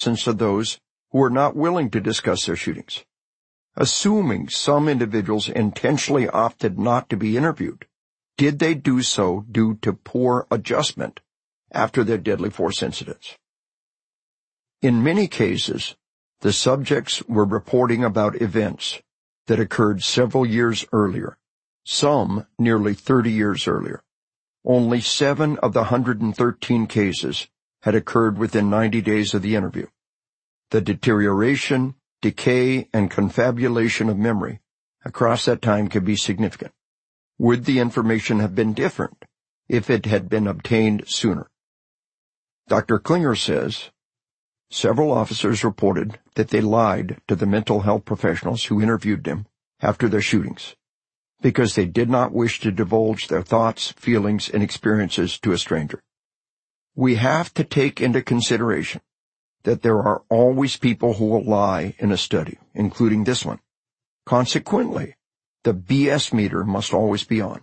absence of those who were not willing to discuss their shootings. Assuming some individuals intentionally opted not to be interviewed, did they do so due to poor adjustment after their deadly force incidents? In many cases, the subjects were reporting about events that occurred several years earlier, some nearly 30 years earlier. Only 7 of the 113 cases had occurred within 90 days of the interview. The deterioration, decay, and confabulation of memory across that time can be significant. Would the information have been different if it had been obtained sooner? Dr. Klinger says, several officers reported that they lied to the mental health professionals who interviewed them after their shootings because they did not wish to divulge their thoughts, feelings, and experiences to a stranger. We have to take into consideration that there are always people who will lie in a study, including this one. Consequently, the BS meter must always be on.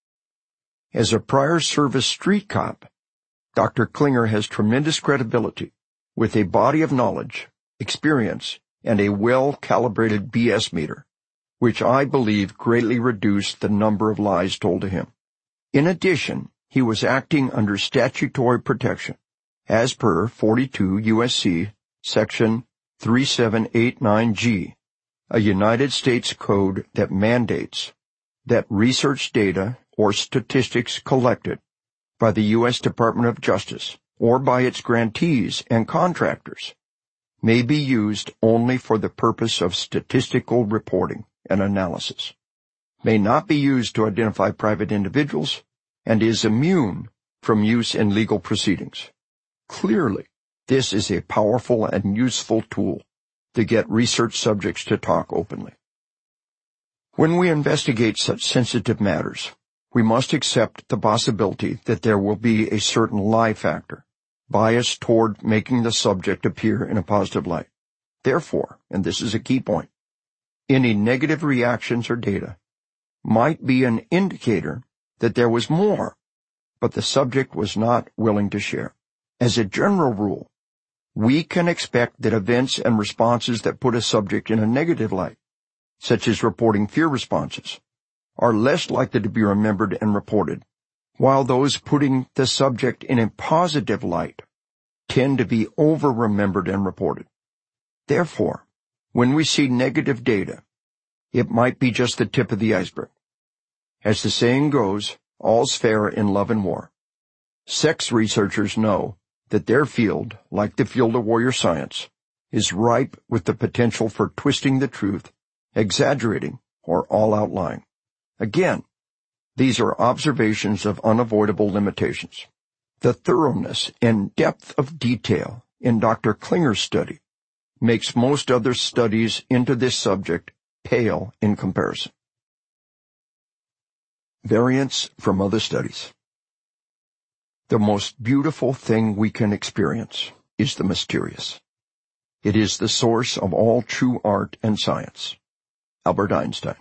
As a prior service street cop, Dr. Klinger has tremendous credibility with a body of knowledge, experience, and a well-calibrated BS meter, which I believe greatly reduced the number of lies told to him. In addition, he was acting under statutory protection, as per 42 U.S.C. Section 3789G, a United States code that mandates that research data or statistics collected by the U.S. Department of Justice or by its grantees and contractors may be used only for the purpose of statistical reporting and analysis, may not be used to identify private individuals, and is immune from use in legal proceedings. Clearly, this is a powerful and useful tool to get research subjects to talk openly. When we investigate such sensitive matters, we must accept the possibility that there will be a certain lie factor, bias toward making the subject appear in a positive light. Therefore, and this is a key point, any negative reactions or data might be an indicator that there was more, but the subject was not willing to share. As a general rule, we can expect that events and responses that put a subject in a negative light, such as reporting fear responses, are less likely to be remembered and reported, while those putting the subject in a positive light tend to be over-remembered and reported. Therefore, when we see negative data, it might be just the tip of the iceberg. As the saying goes, all's fair in love and war. Sex researchers know that their field, like the field of warrior science, is ripe with the potential for twisting the truth, exaggerating, or all-out lying. Again, these are observations of unavoidable limitations. The thoroughness and depth of detail in Dr. Klinger's study makes most other studies into this subject pale in comparison. Variants from other studies. The most beautiful thing we can experience is the mysterious. It is the source of all true art and science. Albert Einstein.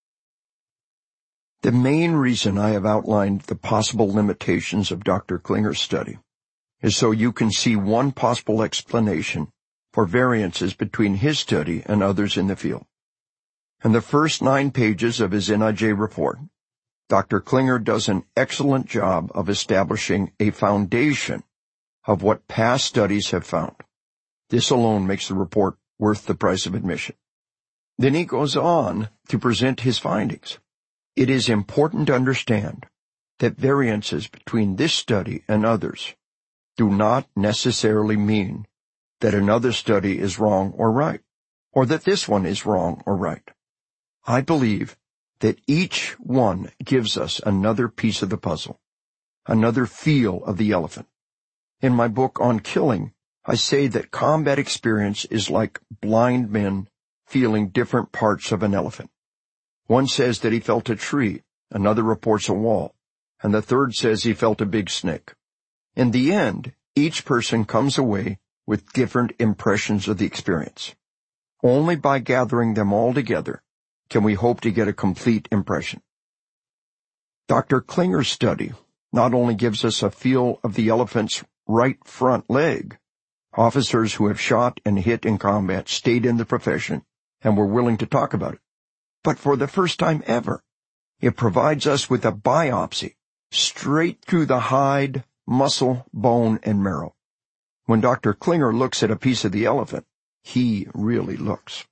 The main reason I have outlined the possible limitations of Dr. Klinger's study is so you can see one possible explanation for variances between his study and others in the field. In the first 9 pages of his NIJ report, Dr. Klinger does an excellent job of establishing a foundation of what past studies have found. This alone makes the report worth the price of admission. Then he goes on to present his findings. It is important to understand that variances between this study and others do not necessarily mean that another study is wrong or right, or that this one is wrong or right. I believe that each one gives us another piece of the puzzle, another feel of the elephant. In my book on killing, I say that combat experience is like blind men feeling different parts of an elephant. One says that he felt a tree, another reports a wall, and the third says he felt a big snake. In the end, each person comes away with different impressions of the experience. Only by gathering them all together can we hope to get a complete impression. Dr. Klinger's study not only gives us a feel of the elephant's right front leg, Officers who have shot and hit in combat stayed in the profession and were willing to talk about it. But for the first time ever, it provides us with a biopsy straight through the hide, muscle, bone, and marrow. When Dr. Klinger looks at a piece of the elephant, he really looks.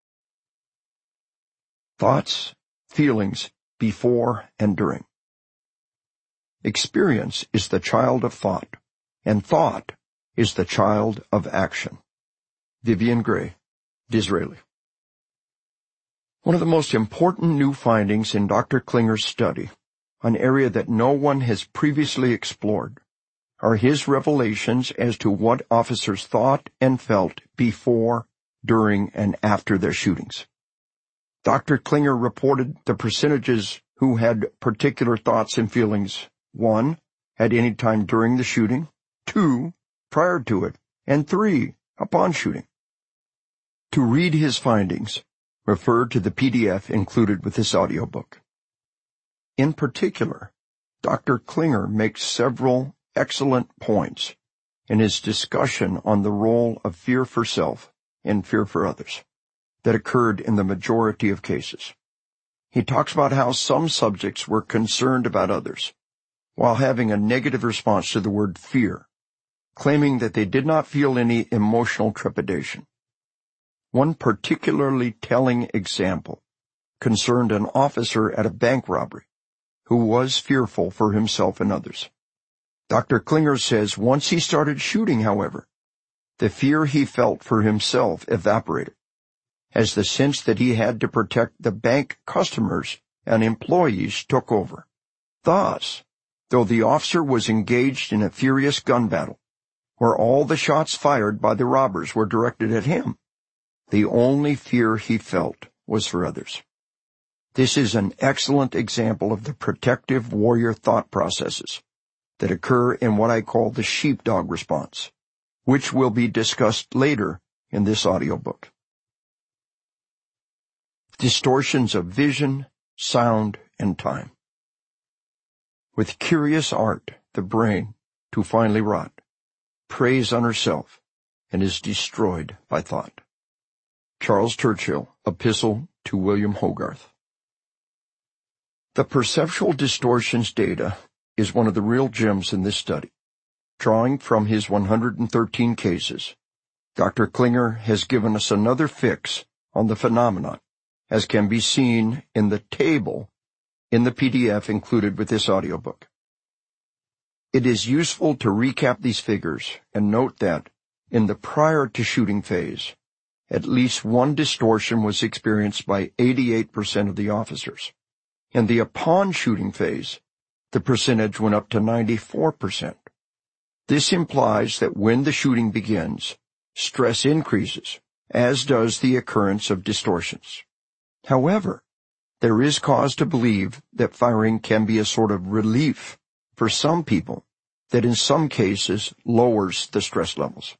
Thoughts, feelings, before and during. Experience is the child of thought, and thought is the child of action. Vivian Gray, Disraeli. One of the most important new findings in Dr. Klinger's study, an area that no one has previously explored, are his revelations as to what officers thought and felt before, during, and after their shootings. Dr. Klinger reported the percentages who had particular thoughts and feelings: 1, at any time during the shooting; 2, prior to it; and 3, upon shooting. To read his findings, refer to the PDF included with this audiobook. In particular, Dr. Klinger makes several excellent points in his discussion on the role of fear for self and fear for others that occurred in the majority of cases. He talks about how some subjects were concerned about others, while having a negative response to the word fear, claiming that they did not feel any emotional trepidation. One particularly telling example concerned an officer at a bank robbery who was fearful for himself and others. Dr. Klinger says once he started shooting, however, the fear he felt for himself evaporated, as the sense that he had to protect the bank customers and employees took over. Thus, though the officer was engaged in a furious gun battle, where all the shots fired by the robbers were directed at him, the only fear he felt was for others. This is an excellent example of the protective warrior thought processes that occur in what I call the sheepdog response, which will be discussed later in this audiobook. Distortions of vision, sound, and time. With curious art, the brain, to finally rot, preys on herself and is destroyed by thought. Charles Churchill, Epistle to William Hogarth. The perceptual distortions data is one of the real gems in this study. Drawing from his 113 cases, Dr. Klinger has given us another fix on the phenomenon, as can be seen in the table in the PDF included with this audiobook. It is useful to recap these figures and note that, in the prior to shooting phase, at least one distortion was experienced by 88% of the officers. In the upon shooting phase, the percentage went up to 94%. This implies that when the shooting begins, stress increases, as does the occurrence of distortions. However, there is cause to believe that firing can be a sort of relief for some people that in some cases lowers the stress levels.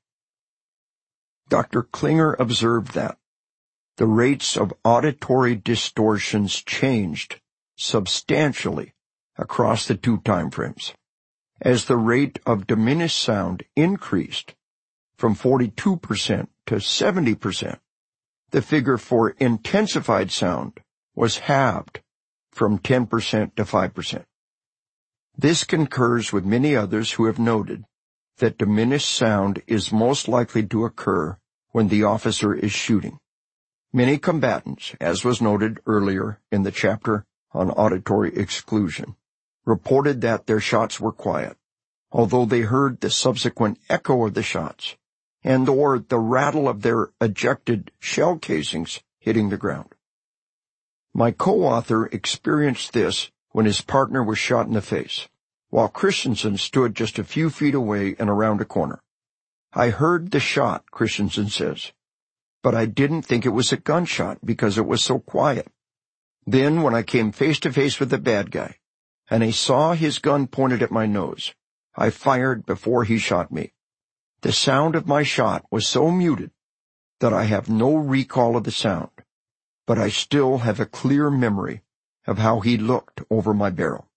Dr. Klinger observed that the rates of auditory distortions changed substantially across the two time frames, as the rate of diminished sound increased from 42% to 70%. The figure for intensified sound was halved from 10% to 5%. This concurs with many others who have noted that diminished sound is most likely to occur when the officer is shooting. Many combatants, as was noted earlier in the chapter on auditory exclusion, reported that their shots were quiet, although they heard the subsequent echo of the shots and or the rattle of their ejected shell casings hitting the ground. My co-author experienced this when his partner was shot in the face, while Christensen stood just a few feet away and around a corner. I heard the shot, Christensen says, but I didn't think it was a gunshot because it was so quiet. Then, when I came face to face with the bad guy, and I saw his gun pointed at my nose, I fired before he shot me. The sound of my shot was so muted that I have no recall of the sound, but I still have a clear memory of how he looked over my barrel.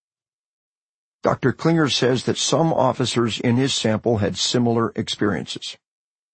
Dr. Klinger says that some officers in his sample had similar experiences.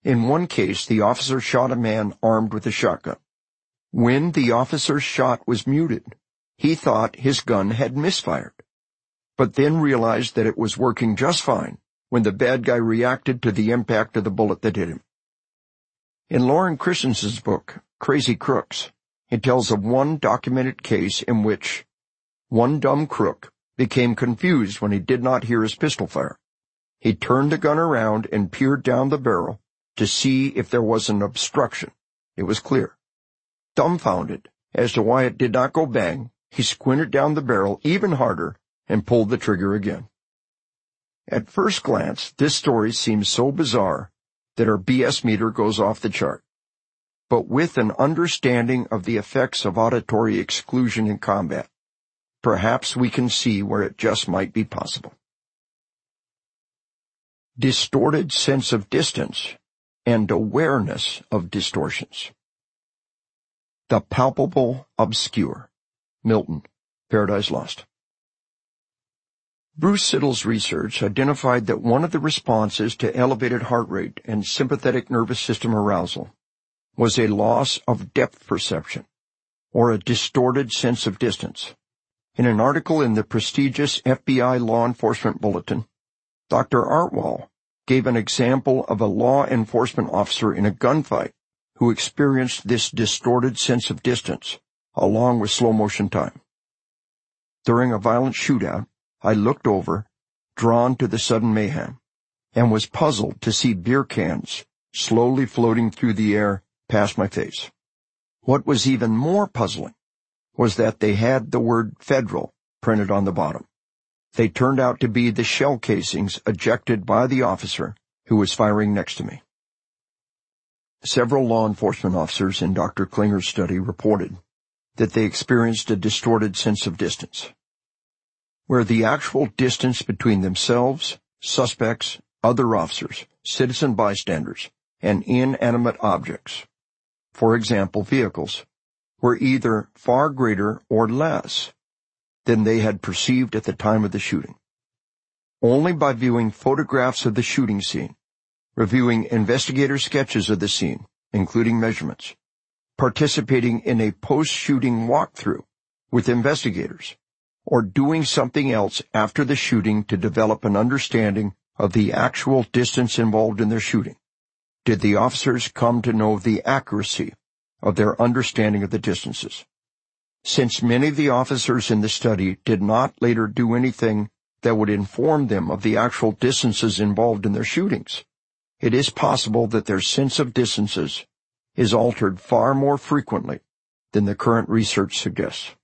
In one case, the officer shot a man armed with a shotgun. When the officer's shot was muted, he thought his gun had misfired, but then realized that it was working just fine when the bad guy reacted to the impact of the bullet that hit him. In Loren Christensen's book, Crazy Crooks, he tells of one documented case in which one dumb crook became confused when he did not hear his pistol fire. He turned the gun around and peered down the barrel to see if there was an obstruction. It was clear. Dumbfounded as to why it did not go bang, he squinted down the barrel even harder and pulled the trigger again. At first glance, this story seems so bizarre that our BS meter goes off the chart. But with an understanding of the effects of auditory exclusion in combat, perhaps we can see where it just might be possible. Distorted sense of distance and awareness of distortions. The palpable obscure. Milton, Paradise Lost. Bruce Siddle's research identified that one of the responses to elevated heart rate and sympathetic nervous system arousal was a loss of depth perception, or a distorted sense of distance. In an article in the prestigious FBI Law Enforcement Bulletin, Dr. Artwell gave an example of a law enforcement officer in a gunfight who experienced this distorted sense of distance, along with slow-motion time. During a violent shootout, I looked over, drawn to the sudden mayhem, and was puzzled to see beer cans slowly floating through the air past my face. What was even more puzzling was that they had the word Federal printed on the bottom. They turned out to be the shell casings ejected by the officer who was firing next to me. Several law enforcement officers in Dr. Klinger's study reported that they experienced a distorted sense of distance, where the actual distance between themselves, suspects, other officers, citizen bystanders, and inanimate objects, for example vehicles, were either far greater or less than they had perceived at the time of the shooting. Only by viewing photographs of the shooting scene, reviewing investigator sketches of the scene, including measurements, participating in a post-shooting walkthrough with investigators, or doing something else after the shooting to develop an understanding of the actual distance involved in their shooting, did the officers come to know the accuracy of their understanding of the distances. Since many of the officers in the study did not later do anything that would inform them of the actual distances involved in their shootings, it is possible that their sense of distances is altered far more frequently than the current research suggests.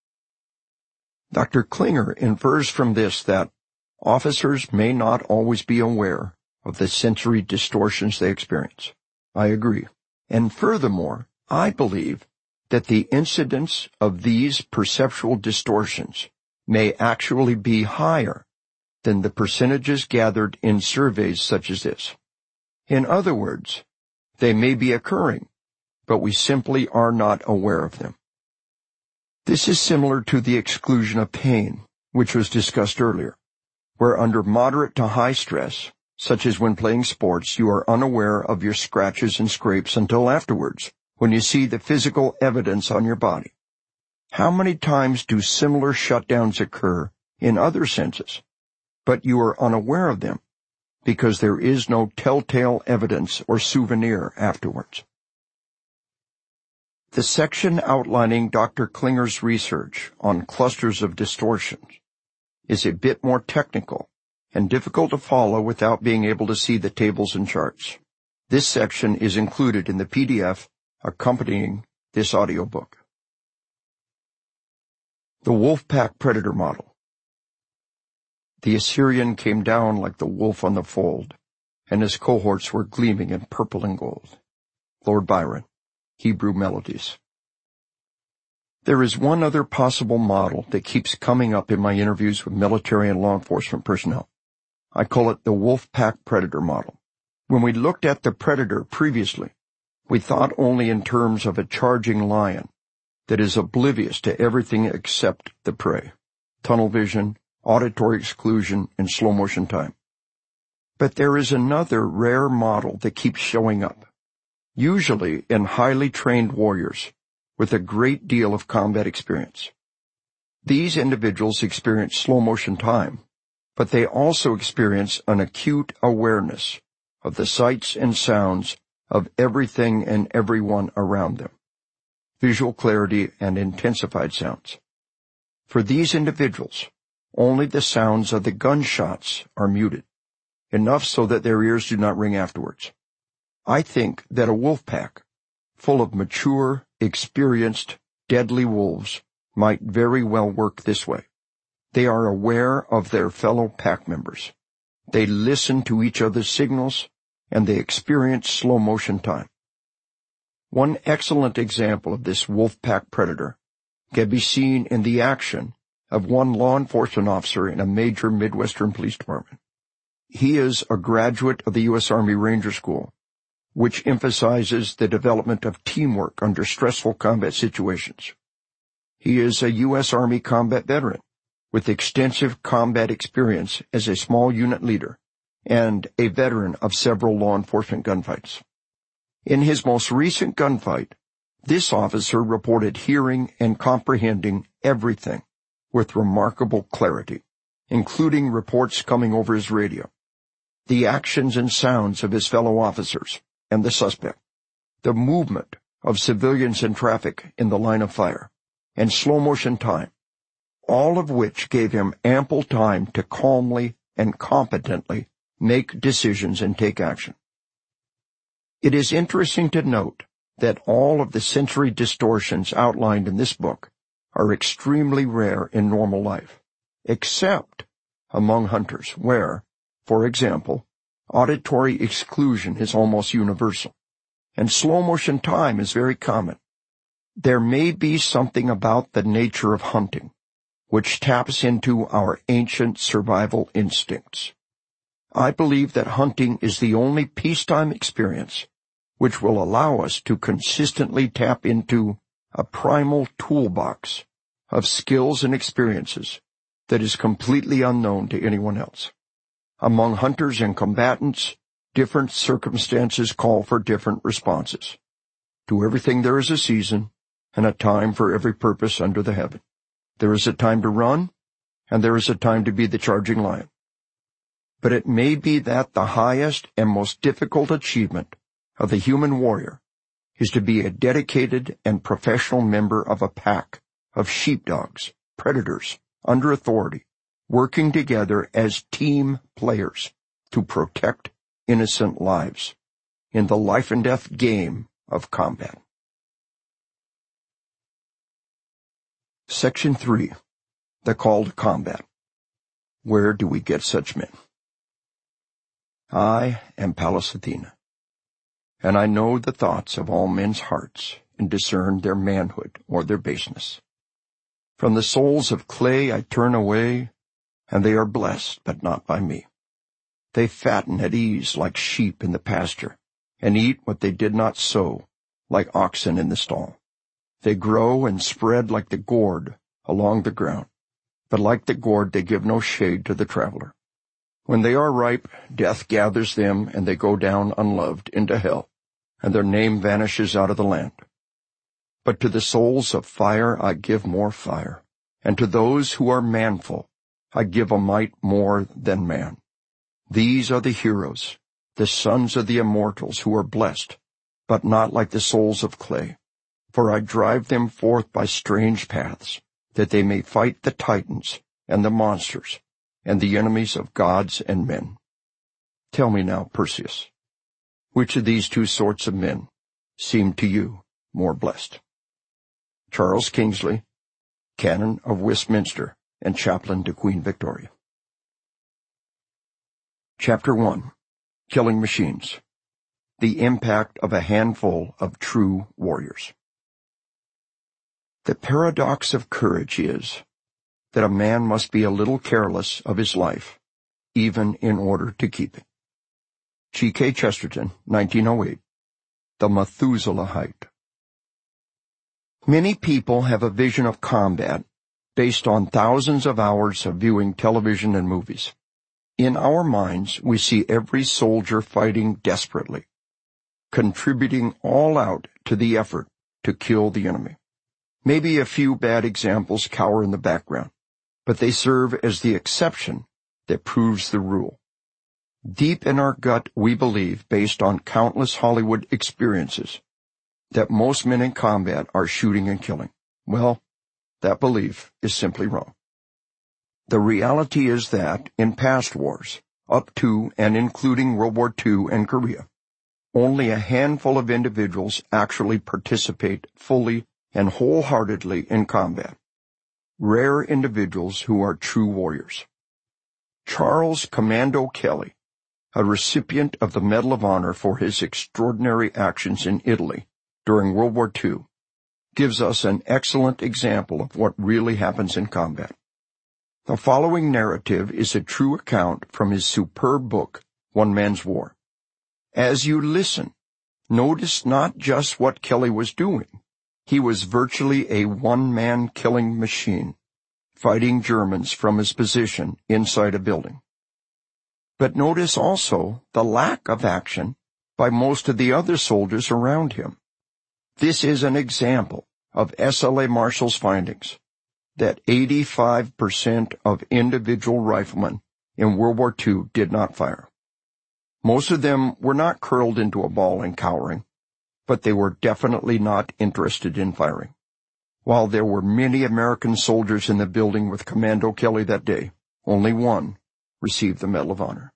Dr. Klinger infers from this that officers may not always be aware of the sensory distortions they experience. I agree. And furthermore, I believe that the incidence of these perceptual distortions may actually be higher than the percentages gathered in surveys such as this. In other words, they may be occurring, but we simply are not aware of them. This is similar to the exclusion of pain, which was discussed earlier, where under moderate to high stress, such as when playing sports, you are unaware of your scratches and scrapes until afterwards, when you see the physical evidence on your body. How many times do similar shutdowns occur in other senses, but you are unaware of them because there is no telltale evidence or souvenir afterwards? The section outlining Dr. Klinger's research on clusters of distortions is a bit more technical and difficult to follow without being able to see the tables and charts. This section is included in the PDF accompanying this audiobook. The Wolf-Pack Predator Model. The Assyrian came down like the wolf on the fold, and his cohorts were gleaming in purple and gold. Lord Byron, Hebrew Melodies. There is one other possible model that keeps coming up in my interviews with military and law enforcement personnel. I call it the Wolf-Pack Predator Model. When we looked at the predator previously, we thought only in terms of a charging lion that is oblivious to everything except the prey, tunnel vision, auditory exclusion, and slow-motion time. But there is another rare model that keeps showing up, usually in highly trained warriors with a great deal of combat experience. These individuals experience slow-motion time, but they also experience an acute awareness of the sights and sounds of everything and everyone around them, visual clarity and intensified sounds. For these individuals, only the sounds of the gunshots are muted, enough so that their ears do not ring afterwards. I think that a wolf pack, full of mature, experienced, deadly wolves, might very well work this way. They are aware of their fellow pack members. They listen to each other's signals, and they experience slow-motion time. One excellent example of this wolf pack predator can be seen in the action of one law enforcement officer in a major Midwestern police department. He is a graduate of the U.S. Army Ranger School, which emphasizes the development of teamwork under stressful combat situations. He is a U.S. Army combat veteran with extensive combat experience as a small unit leader and a veteran of several law enforcement gunfights. In his most recent gunfight, this officer reported hearing and comprehending everything with remarkable clarity, including reports coming over his radio, the actions and sounds of his fellow officers and the suspect, the movement of civilians in traffic in the line of fire, and slow-motion time, all of which gave him ample time to calmly and competently make decisions and take action. It is interesting to note that all of the sensory distortions outlined in this book are extremely rare in normal life, except among hunters, where, for example, auditory exclusion is almost universal, and slow-motion time is very common. There may be something about the nature of hunting which taps into our ancient survival instincts. I believe that hunting is the only peacetime experience which will allow us to consistently tap into a primal toolbox of skills and experiences that is completely unknown to anyone else. Among hunters and combatants, different circumstances call for different responses. To everything there is a season, and a time for every purpose under the heaven. There is a time to run, and there is a time to be the charging lion. But it may be that the highest and most difficult achievement of the human warrior is to be a dedicated and professional member of a pack of sheepdogs, predators, under authority, working together as team players to protect innocent lives in the life-and-death game of combat. Section 3. The Call to Combat. Where do we get such men? I am Pallas Athena, and I know the thoughts of all men's hearts and discern their manhood or their baseness. From the souls of clay I turn away, and they are blessed, but not by me. They fatten at ease like sheep in the pasture, and eat what they did not sow, like oxen in the stall. They grow and spread like the gourd along the ground, but like the gourd they give no shade to the traveler. When they are ripe, death gathers them, and they go down unloved into hell, and their name vanishes out of the land. But to the souls of fire I give more fire, and to those who are manful I give a might more than man. These are the heroes, the sons of the immortals, who are blessed, but not like the souls of clay. For I drive them forth by strange paths, that they may fight the titans and the monsters and the enemies of gods and men. Tell me now, Perseus, which of these two sorts of men seem to you more blessed? Charles Kingsley, Canon of Westminster and Chaplain to Queen Victoria. Chapter 1. Killing Machines. The Impact of a Handful of True Warriors. The paradox of courage is that a man must be a little careless of his life, even in order to keep it. G.K. Chesterton, 1908. The Methuselahite. Many people have a vision of combat based on thousands of hours of viewing television and movies. In our minds, we see every soldier fighting desperately, contributing all out to the effort to kill the enemy. Maybe a few bad examples cower in the background, but they serve as the exception that proves the rule. Deep in our gut, we believe, based on countless Hollywood experiences, that most men in combat are shooting and killing. Well, that belief is simply wrong. The reality is that, in past wars, up to and including World War II and Korea, only a handful of individuals actually participate fully and wholeheartedly in combat. Rare individuals who are true warriors. Charles Commando Kelly, a recipient of the Medal of Honor for his extraordinary actions in Italy during World War II, gives us an excellent example of what really happens in combat. The following narrative is a true account from his superb book, One Man's War. As you listen, notice not just what Kelly was doing. He was virtually a one-man killing machine, fighting Germans from his position inside a building. But notice also the lack of action by most of the other soldiers around him. This is an example of SLA Marshall's findings, that 85% of individual riflemen in World War II did not fire. Most of them were not curled into a ball and cowering, but they were definitely not interested in firing. While there were many American soldiers in the building with Commando Kelly that day, only one received the Medal of Honor.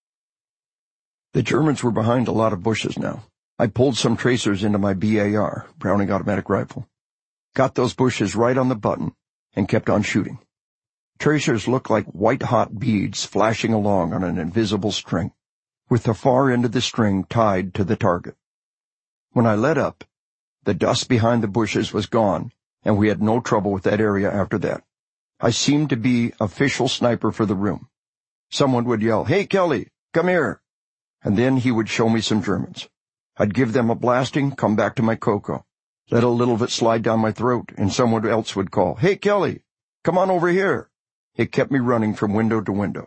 The Germans were behind a lot of bushes now. I pulled some tracers into my BAR, Browning automatic rifle, got those bushes right on the button, and kept on shooting. Tracers looked like white-hot beads flashing along on an invisible string, with the far end of the string tied to the target. When I let up, the dust behind the bushes was gone, and we had no trouble with that area after that. I seemed to be official sniper for the room. Someone would yell, "Hey, Kelly, come here," and then he would show me some Germans. I'd give them a blasting, come back to my cocoa, let a little of it slide down my throat, and someone else would call, "Hey, Kelly, come on over here." It kept me running from window to window.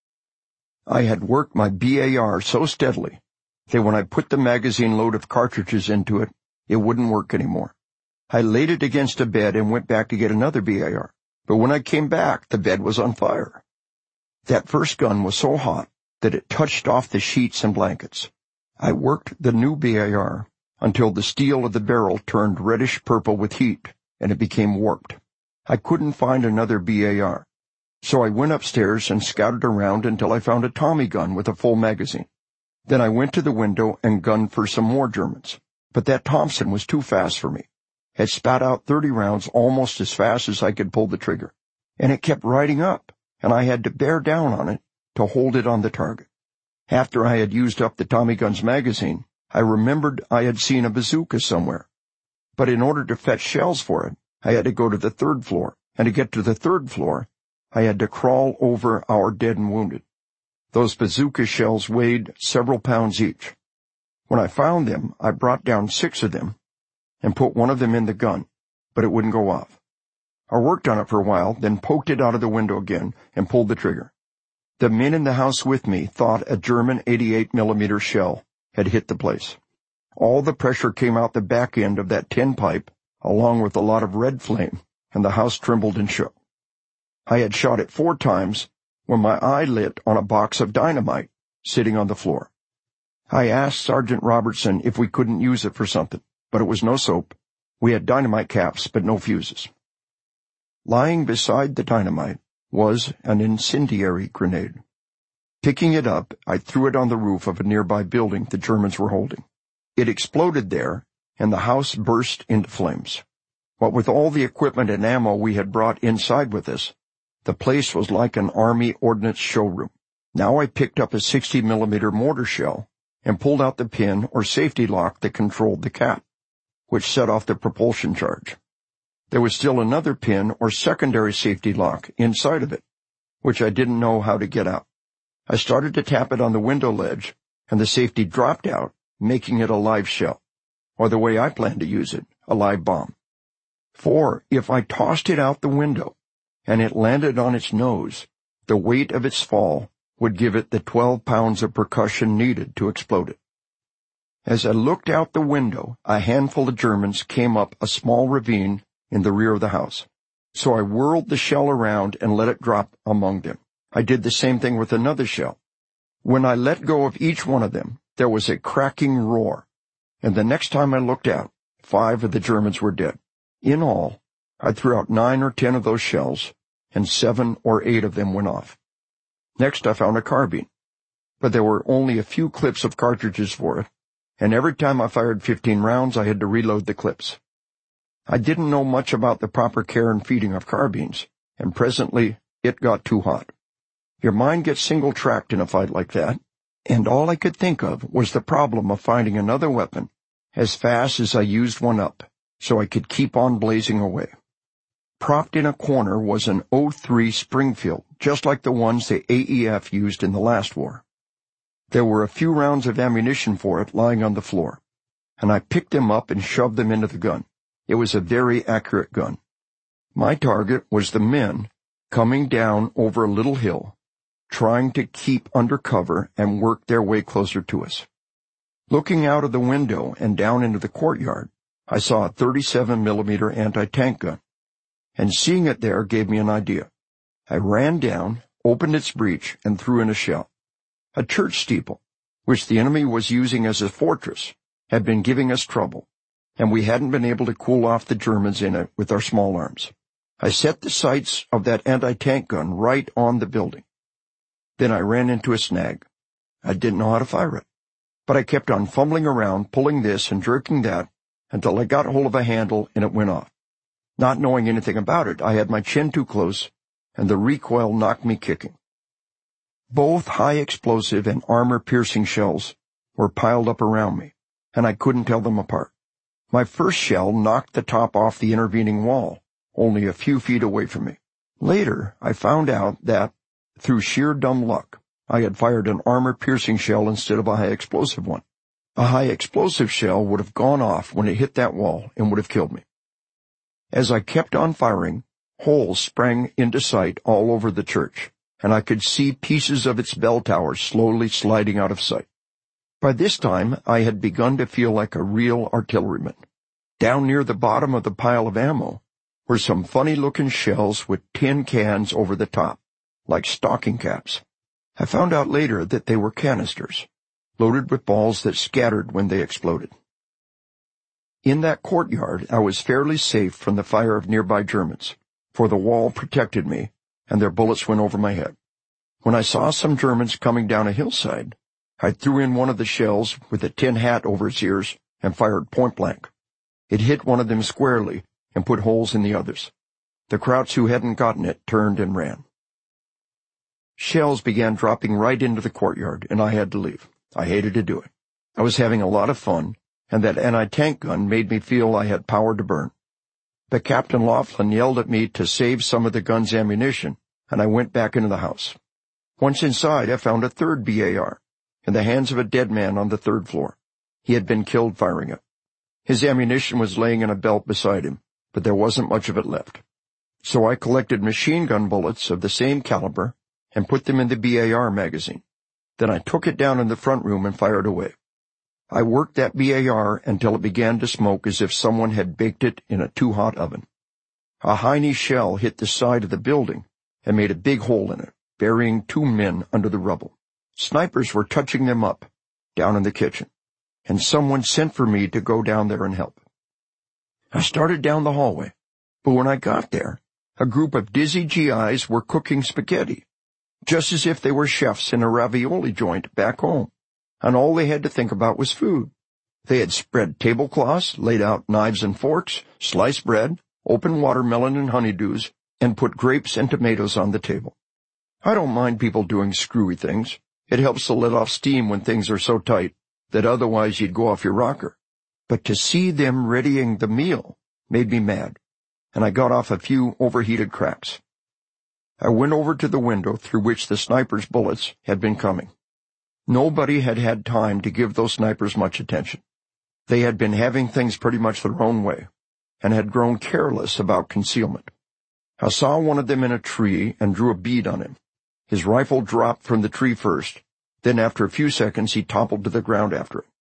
I had worked my BAR so steadily that when I put the magazine load of cartridges into it, it wouldn't work anymore. I laid it against a bed and went back to get another BAR, but when I came back, the bed was on fire. That first gun was so hot that it touched off the sheets and blankets. I worked the new BAR until the steel of the barrel turned reddish-purple with heat, and it became warped. I couldn't find another BAR, so I went upstairs and scouted around until I found a Tommy gun with a full magazine. Then I went to the window and gunned for some more Germans, but that Thompson was too fast for me. It spat out 30 rounds almost as fast as I could pull the trigger, and it kept riding up, and I had to bear down on it to hold it on the target. After I had used up the Tommy gun's magazine, I remembered I had seen a bazooka somewhere. But in order to fetch shells for it, I had to go to the 3rd floor, and to get to the 3rd floor, I had to crawl over our dead and wounded. Those bazooka shells weighed several pounds each. When I found them, I brought down 6 of them and put one of them in the gun, but it wouldn't go off. I worked on it for a while, then poked it out of the window again and pulled the trigger. The men in the house with me thought a German 88mm shell had hit the place. All the pressure came out the back end of that tin pipe, along with a lot of red flame, and the house trembled and shook. I had shot it 4 times when my eye lit on a box of dynamite sitting on the floor. I asked Sergeant Robertson if we couldn't use it for something, but it was no soap. We had dynamite caps, but no fuses. Lying beside the dynamite was an incendiary grenade. Picking it up, I threw it on the roof of a nearby building the Germans were holding. It exploded there, and the house burst into flames. What with all the equipment and ammo we had brought inside with us, the place was like an Army ordnance showroom. Now I picked up a 60mm mortar shell and pulled out the pin or safety lock that controlled the cap, which set off the propulsion charge. There was still another pin or secondary safety lock inside of it, which I didn't know how to get out. I started to tap it on the window ledge, and the safety dropped out, making it a live shell, or the way I planned to use it, a live bomb. For if I tossed it out the window, and it landed on its nose, the weight of its fall would give it the 12 pounds of percussion needed to explode it. As I looked out the window, a handful of Germans came up a small ravine in the rear of the house. So I whirled the shell around and let it drop among them. I did the same thing with another shell. When I let go of each one of them, there was a cracking roar, and the next time I looked out, 5 of the Germans were dead. In all, I threw out 9 or 10 of those shells, and 7 or 8 of them went off. Next I found a carbine, but there were only a few clips of cartridges for it, and every time I fired 15 rounds I had to reload the clips. I didn't know much about the proper care and feeding of carbines, and presently it got too hot. Your mind gets single-tracked in a fight like that, and all I could think of was the problem of finding another weapon as fast as I used one up, so I could keep on blazing away. Propped in a corner was an .03 Springfield, just like the ones the AEF used in the last war. There were a few rounds of ammunition for it lying on the floor, and I picked them up and shoved them into the gun. It was a very accurate gun. My target was the men coming down over a little hill, trying to keep under cover and work their way closer to us. Looking out of the window and down into the courtyard, I saw a 37mm anti-tank gun, and seeing it there gave me an idea. I ran down, opened its breech, and threw in a shell. A church steeple, which the enemy was using as a fortress, had been giving us trouble, and we hadn't been able to cool off the Germans in it with our small arms. I set the sights of that anti-tank gun right on the building. Then I ran into a snag. I didn't know how to fire it, but I kept on fumbling around, pulling this and jerking that, until I got hold of a handle and it went off. Not knowing anything about it, I had my chin too close, and the recoil knocked me kicking. Both high-explosive and armor-piercing shells were piled up around me, and I couldn't tell them apart. My first shell knocked the top off the intervening wall, only a few feet away from me. Later, I found out that, through sheer dumb luck, I had fired an armor-piercing shell instead of a high-explosive one. A high-explosive shell would have gone off when it hit that wall and would have killed me. As I kept on firing, holes sprang into sight all over the church, and I could see pieces of its bell tower slowly sliding out of sight. By this time, I had begun to feel like a real artilleryman. Down near the bottom of the pile of ammo were some funny-looking shells with tin cans over the top, like stocking caps. I found out later that they were canisters, loaded with balls that scattered when they exploded. In that courtyard, I was fairly safe from the fire of nearby Germans, for the wall protected me, and their bullets went over my head. When I saw some Germans coming down a hillside, I threw in one of the shells with a tin hat over its ears and fired point blank. It hit one of them squarely and put holes in the others. The Krauts who hadn't gotten it turned and ran. Shells began dropping right into the courtyard, and I had to leave. I hated to do it. I was having a lot of fun, and that anti-tank gun made me feel I had power to burn. But Captain Laughlin yelled at me to save some of the gun's ammunition, and I went back into the house. Once inside, I found a third BAR, in the hands of a dead man on the 3rd floor. He had been killed firing it. His ammunition was laying in a belt beside him, but there wasn't much of it left. So I collected machine gun bullets of the same caliber and put them in the BAR magazine. Then I took it down in the front room and fired away. I worked that BAR until it began to smoke as if someone had baked it in a too-hot oven. A Heine shell hit the side of the building and made a big hole in it, burying 2 men under the rubble. Snipers were touching them up, down in the kitchen, and someone sent for me to go down there and help. I started down the hallway, but when I got there, a group of dizzy GIs were cooking spaghetti, just as if they were chefs in a ravioli joint back home, and all they had to think about was food. They had spread tablecloths, laid out knives and forks, sliced bread, opened watermelon and honeydews, and put grapes and tomatoes on the table. I don't mind people doing screwy things. It helps to let off steam when things are so tight that otherwise you'd go off your rocker. But to see them readying the meal made me mad, and I got off a few overheated cracks. I went over to the window through which the snipers' bullets had been coming. Nobody had had time to give those snipers much attention. They had been having things pretty much their own way, and had grown careless about concealment. I saw one of them in a tree and drew a bead on him. His rifle dropped from the tree first, then after a few seconds he toppled to the ground after it.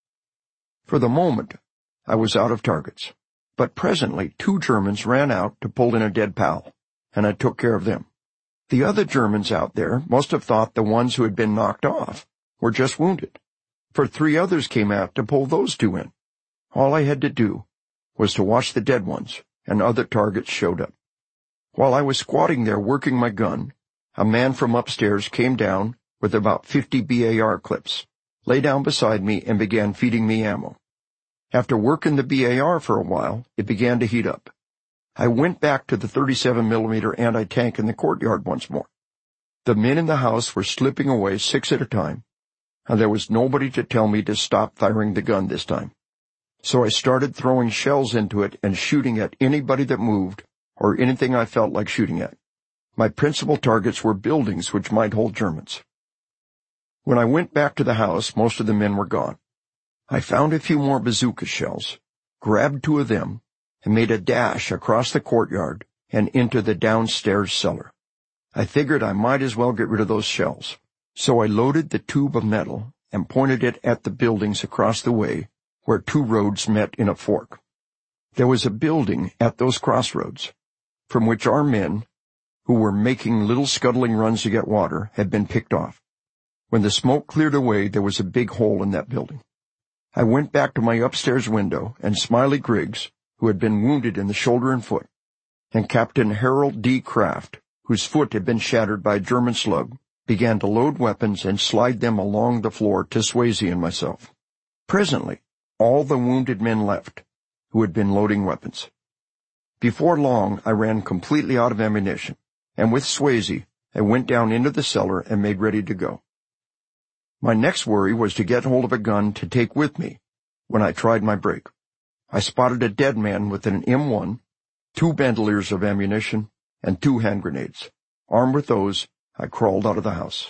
For the moment, I was out of targets, but presently 2 Germans ran out to pull in a dead pal, and I took care of them. The other Germans out there must have thought the ones who had been knocked off were just wounded, for 3 others came out to pull those 2 in. All I had to do was to watch the dead ones, and other targets showed up. While I was squatting there working my gun, a man from upstairs came down with about 50 BAR clips, lay down beside me, and began feeding me ammo. After working the BAR for a while, it began to heat up. I went back to the 37mm anti-tank in the courtyard once more. The men in the house were slipping away 6 at a time, and there was nobody to tell me to stop firing the gun this time. So I started throwing shells into it and shooting at anybody that moved or anything I felt like shooting at. My principal targets were buildings which might hold Germans. When I went back to the house, most of the men were gone. I found a few more bazooka shells, grabbed 2 of them, and made a dash across the courtyard and into the downstairs cellar. I figured I might as well get rid of those shells, so I loaded the tube of metal and pointed it at the buildings across the way where 2 roads met in a fork. There was a building at those crossroads from which our men, who were making little scuttling runs to get water, had been picked off. When the smoke cleared away, there was a big hole in that building. I went back to my upstairs window, and Smiley Griggs, who had been wounded in the shoulder and foot, and Captain Harold D. Kraft, whose foot had been shattered by a German slug, began to load weapons and slide them along the floor to Swayze and myself. Presently, all the wounded men left, who had been loading weapons. Before long, I ran completely out of ammunition, and with Swayze, I went down into the cellar and made ready to go. My next worry was to get hold of a gun to take with me when I tried my break. I spotted a dead man with an M1, 2 bandoliers of ammunition, and 2 hand grenades. Armed with those, I crawled out of the house.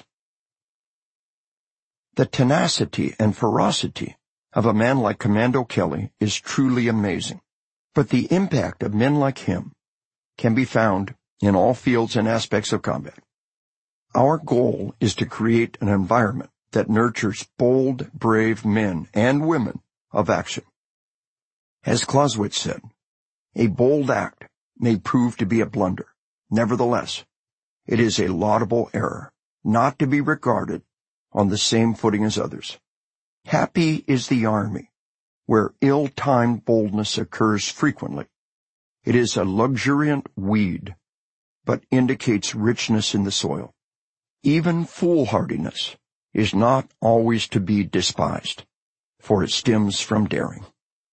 The tenacity and ferocity of a man like Commando Kelly is truly amazing, but the impact of men like him can be found in all fields and aspects of combat. Our goal is to create an environment that nurtures bold, brave men and women of action. As Clausewitz said, a bold act may prove to be a blunder. Nevertheless, it is a laudable error, not to be regarded on the same footing as others. Happy is the army, where ill-timed boldness occurs frequently. It is a luxuriant weed, but indicates richness in the soil. Even foolhardiness is not always to be despised, for it stems from daring.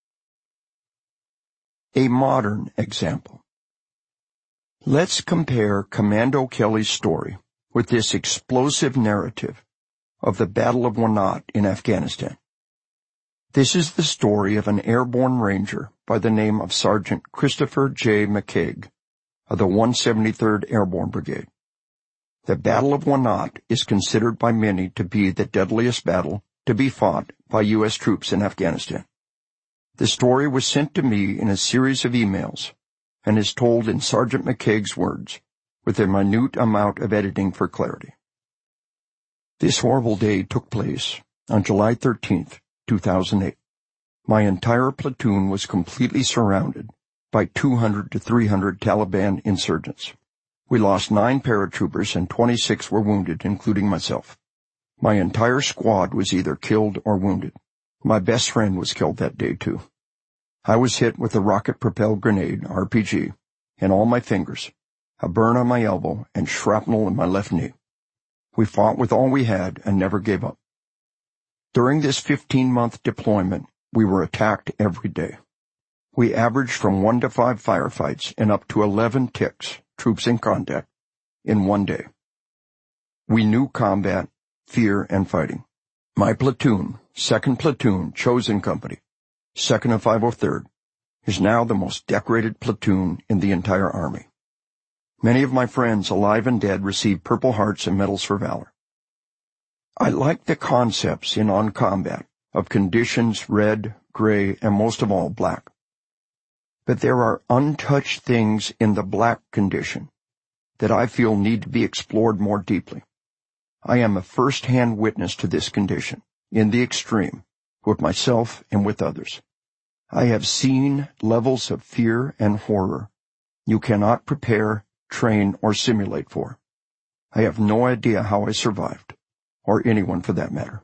A modern example. Let's compare Commando Kelly's story with this explosive narrative of the Battle of Wanat in Afghanistan. This is the story of an airborne ranger by the name of Sergeant Christopher J. McCaig of the 173rd Airborne Brigade. The Battle of Wanat is considered by many to be the deadliest battle to be fought by U.S. troops in Afghanistan. The story was sent to me in a series of emails and is told in Sergeant McCaig's words, with a minute amount of editing for clarity. This horrible day took place on July 13th, 2008. My entire platoon was completely surrounded by 200 to 300 Taliban insurgents. We lost 9 paratroopers and 26 were wounded, including myself. My entire squad was either killed or wounded. My best friend was killed that day, too. I was hit with a rocket-propelled grenade, RPG, in all my fingers, a burn on my elbow, and shrapnel in my left knee. We fought with all we had and never gave up. During this 15-month deployment, we were attacked every day. We averaged from 1 to 5 firefights and up to 11 TICs, troops in contact, in one day. We knew combat, fear, and fighting. My platoon, 2nd Platoon, Chosen Company, 2nd of 503rd, is now the most decorated platoon in the entire Army. Many of my friends, alive and dead, received Purple Hearts and Medals for Valor. I like the concepts in On Combat of conditions red, gray, and most of all black. But there are untouched things in the black condition that I feel need to be explored more deeply. I am a first-hand witness to this condition, in the extreme, with myself and with others. I have seen levels of fear and horror you cannot prepare, train, or simulate for. I have no idea how I survived, or anyone for that matter.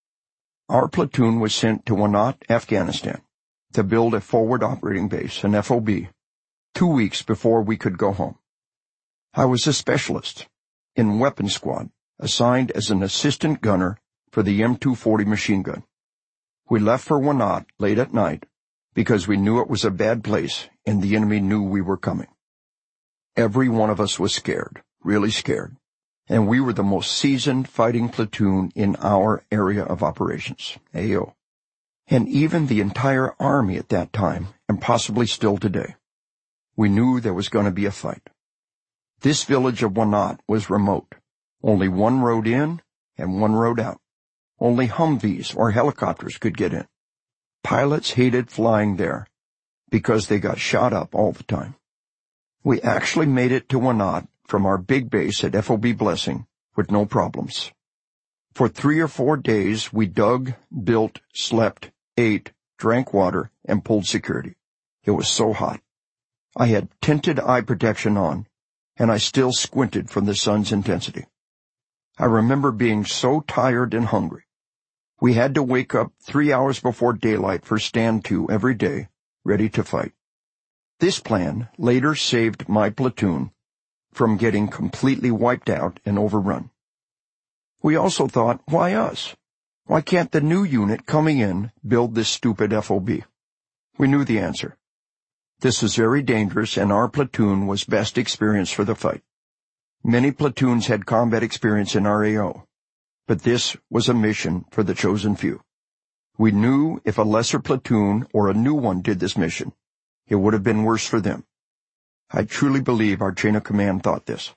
Our platoon was sent to Wanat, Afghanistan, to build a forward operating base, an FOB, 2 weeks before we could go home. I was a specialist in weapons squad, assigned as an assistant gunner for the M240 machine gun. We left for Wanat late at night because we knew it was a bad place and the enemy knew we were coming. Every one of us was scared, really scared, and we were the most seasoned fighting platoon in our area of operations, AO, and even the entire Army at that time, and possibly still today. We knew there was going to be a fight. This village of Wanat was remote, only one road in and one road out. Only Humvees or helicopters could get in. Pilots hated flying there because they got shot up all the time. We actually made it to Wanat from our big base at FOB Blessing with no problems. For 3 or 4 days, we dug, built, slept, ate, drank water, and pulled security. It was so hot. I had tinted eye protection on, and I still squinted from the sun's intensity. I remember being so tired and hungry. We had to wake up 3 hours before daylight for stand 2 every day, ready to fight. This plan later saved my platoon from getting completely wiped out and overrun. We also thought, why us? Why can't the new unit coming in build this stupid FOB? We knew the answer. This was very dangerous, and our platoon was best experienced for the fight. Many platoons had combat experience in our AO, but this was a mission for the chosen few. We knew if a lesser platoon or a new one did this mission, it would have been worse for them. I truly believe our chain of command thought this.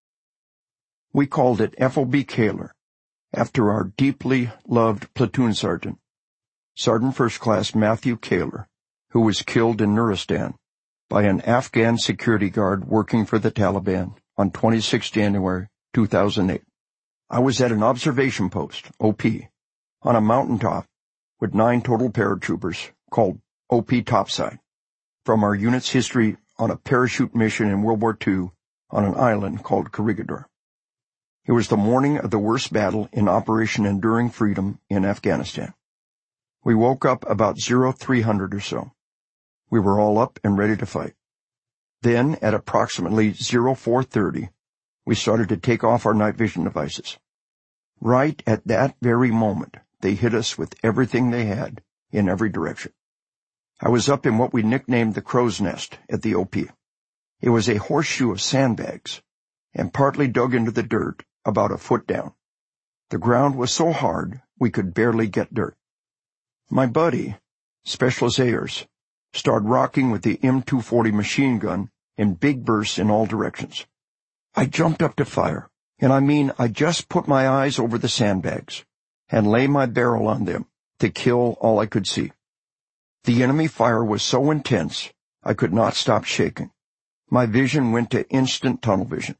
We called it FOB Kaler, after our deeply loved platoon sergeant, Sergeant First Class Matthew Kaler, who was killed in Nuristan by an Afghan security guard working for the Taliban on 26 January 2008. I was at an observation post, OP, on a mountaintop with 9 total paratroopers called OP Topside, from our unit's history on a parachute mission in World War II on an island called Corregidor. It was the morning of the worst battle in Operation Enduring Freedom in Afghanistan. We woke up about 0300 or so. We were all up and ready to fight. Then, at approximately 0430, we started to take off our night vision devices. Right at that very moment, they hit us with everything they had in every direction. I was up in what we nicknamed the crow's nest at the OP. It was a horseshoe of sandbags, and partly dug into the dirt about a foot down. The ground was so hard we could barely get dirt. My buddy, Specialist Ayers, started rocking with the M240 machine gun in big bursts in all directions. I jumped up to fire, and I just put my eyes over the sandbags and lay my barrel on them to kill all I could see. The enemy fire was so intense I could not stop shaking. My vision went to instant tunnel vision.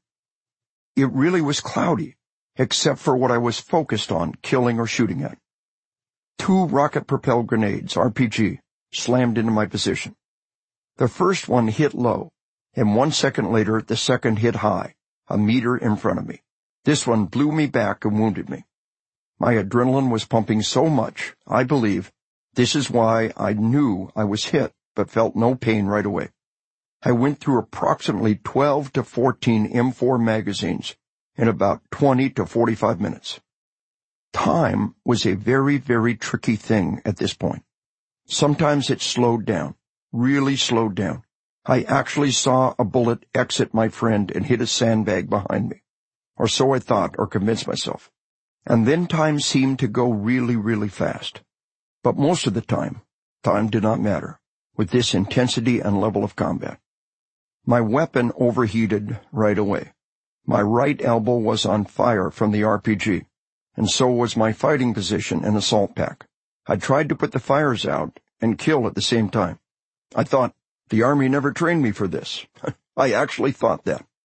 It really was cloudy, except for what I was focused on killing or shooting at. 2 rocket-propelled grenades, RPG, slammed into my position. The first one hit low, and 1 second later the second hit high, a meter in front of me. This one blew me back and wounded me. My adrenaline was pumping so much, I believe, this is why I knew I was hit, but felt no pain right away. I went through approximately 12 to 14 M4 magazines in about 20 to 45 minutes. Time was a very, very tricky thing at this point. Sometimes it slowed down, really slowed down. I actually saw a bullet exit my friend and hit a sandbag behind me. Or so I thought, or convinced myself. And then time seemed to go really, really fast. But most of the time did not matter, with this intensity and level of combat. My weapon overheated right away. My right elbow was on fire from the RPG, and so was my fighting position and assault pack. I tried to put the fires out and kill at the same time. I thought, the Army never trained me for this. I actually thought that.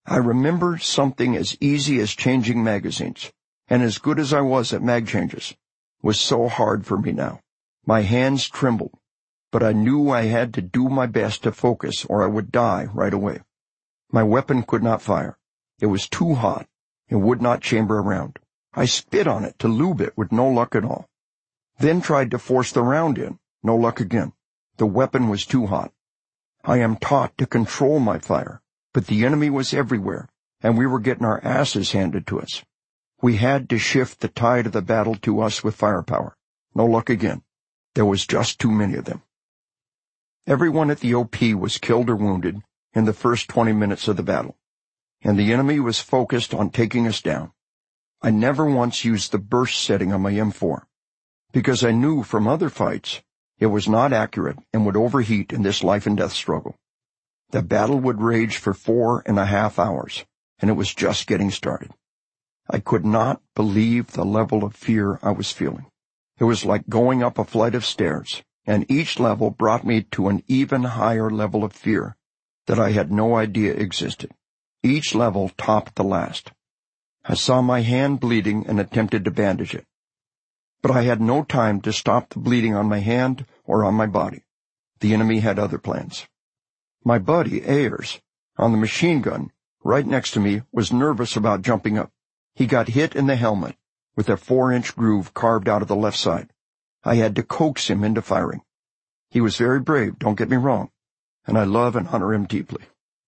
I remember something as easy as changing magazines, and as good as I was at mag changes, was so hard for me now. My hands trembled, but I knew I had to do my best to focus or I would die right away. My weapon could not fire. It was too hot and would not chamber around. I spit on it to lube it with no luck at all. Then tried to force the round in. No luck again. The weapon was too hot. I am taught to control my fire, but the enemy was everywhere, and we were getting our asses handed to us. We had to shift the tide of the battle to us with firepower. No luck again. There was just too many of them. Everyone at the OP was killed or wounded in the first 20 minutes of the battle, and the enemy was focused on taking us down. I never once used the burst setting on my M4, because I knew from other fights it was not accurate and would overheat in this life-and-death struggle. The battle would rage for 4.5 hours, and it was just getting started. I could not believe the level of fear I was feeling. It was like going up a flight of stairs, and each level brought me to an even higher level of fear that I had no idea existed. Each level topped the last. I saw my hand bleeding and attempted to bandage it. But I had no time to stop the bleeding on my hand or on my body. The enemy had other plans. My buddy, Ayers, on the machine gun, right next to me, was nervous about jumping up. He got hit in the helmet with a 4-inch groove carved out of the left side. I had to coax him into firing. He was very brave, don't get me wrong, and I love and honor him deeply.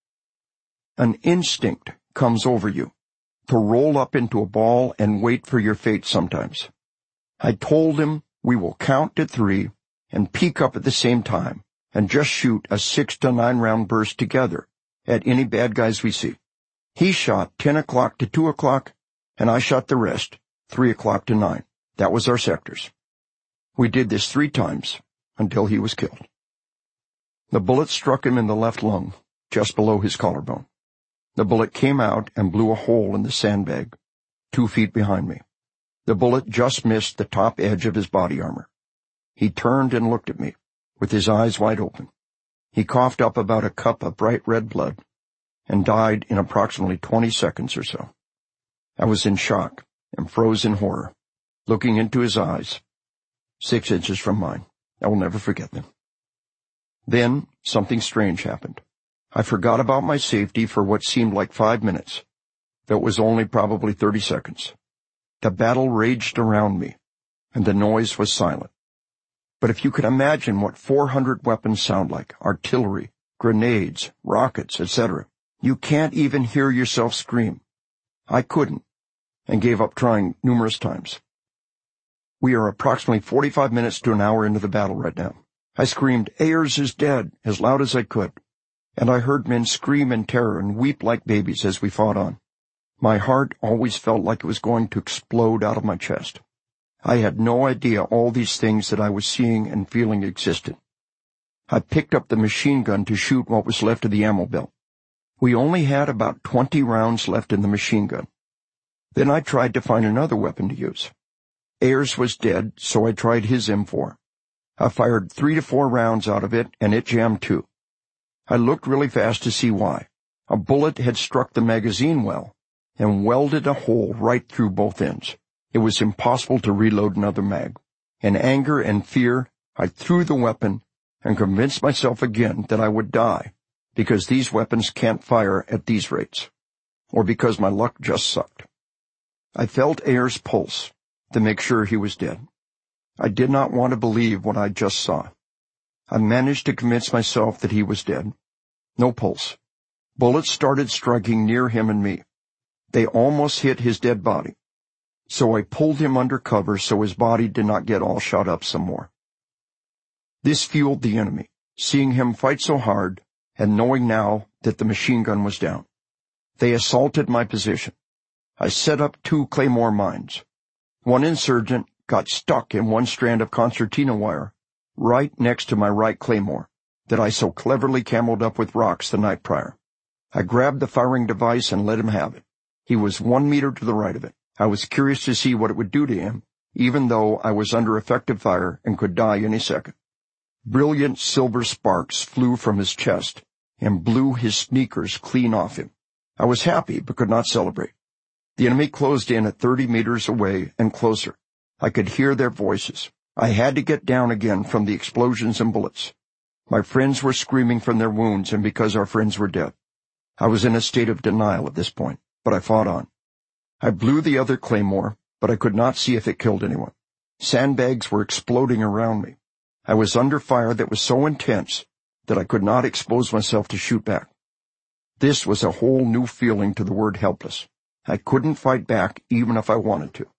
An instinct comes over you to roll up into a ball and wait for your fate sometimes. I told him we will count to 3 and peek up at the same time and just shoot a 6 to 9 round burst together at any bad guys we see. He shot 10 o'clock to 2 o'clock, and I shot the rest 3 o'clock to 9. That was our sectors. We did this 3 times until he was killed. The bullet struck him in the left lung, just below his collarbone. The bullet came out and blew a hole in the sandbag 2 feet behind me. The bullet just missed the top edge of his body armor. He turned and looked at me, with his eyes wide open. He coughed up about a cup of bright red blood and died in approximately 20 seconds or so. I was in shock and froze in horror, looking into his eyes, 6 inches from mine. I will never forget them. Then something strange happened. I forgot about my safety for what seemed like 5 minutes. That was only probably 30 seconds. The battle raged around me, and the noise was silent. But if you could imagine what 400 weapons sound like, artillery, grenades, rockets, etc., you can't even hear yourself scream. I couldn't, and gave up trying numerous times. We are approximately 45 minutes to an hour into the battle right now. I screamed, "Ayers is dead," as loud as I could, and I heard men scream in terror and weep like babies as we fought on. My heart always felt like it was going to explode out of my chest. I had no idea all these things that I was seeing and feeling existed. I picked up the machine gun to shoot what was left of the ammo belt. We only had about 20 rounds left in the machine gun. Then I tried to find another weapon to use. Ayers was dead, so I tried his M4. I fired 3 to 4 rounds out of it, and it jammed too. I looked really fast to see why. A bullet had struck the magazine well and welded a hole right through both ends. It was impossible to reload another mag. In anger and fear, I threw the weapon and convinced myself again that I would die because these weapons can't fire at these rates, or because my luck just sucked. I felt Ayers' pulse to make sure he was dead. I did not want to believe what I just saw. I managed to convince myself that he was dead. No pulse. Bullets started striking near him and me. They almost hit his dead body. So I pulled him under cover so his body did not get all shot up some more. This fueled the enemy, seeing him fight so hard and knowing now that the machine gun was down. They assaulted my position. I set up 2 claymore mines. One insurgent got stuck in one strand of concertina wire right next to my right claymore that I so cleverly cameled up with rocks the night prior. I grabbed the firing device and let him have it. He was 1 meter to the right of it. I was curious to see what it would do to him, even though I was under effective fire and could die any second. Brilliant silver sparks flew from his chest and blew his sneakers clean off him. I was happy but could not celebrate. The enemy closed in at 30 meters away and closer. I could hear their voices. I had to get down again from the explosions and bullets. My friends were screaming from their wounds and because our friends were dead. I was in a state of denial at this point, but I fought on. I blew the other claymore, but I could not see if it killed anyone. Sandbags were exploding around me. I was under fire that was so intense that I could not expose myself to shoot back. This was a whole new feeling to the word helpless. I couldn't fight back even if I wanted to.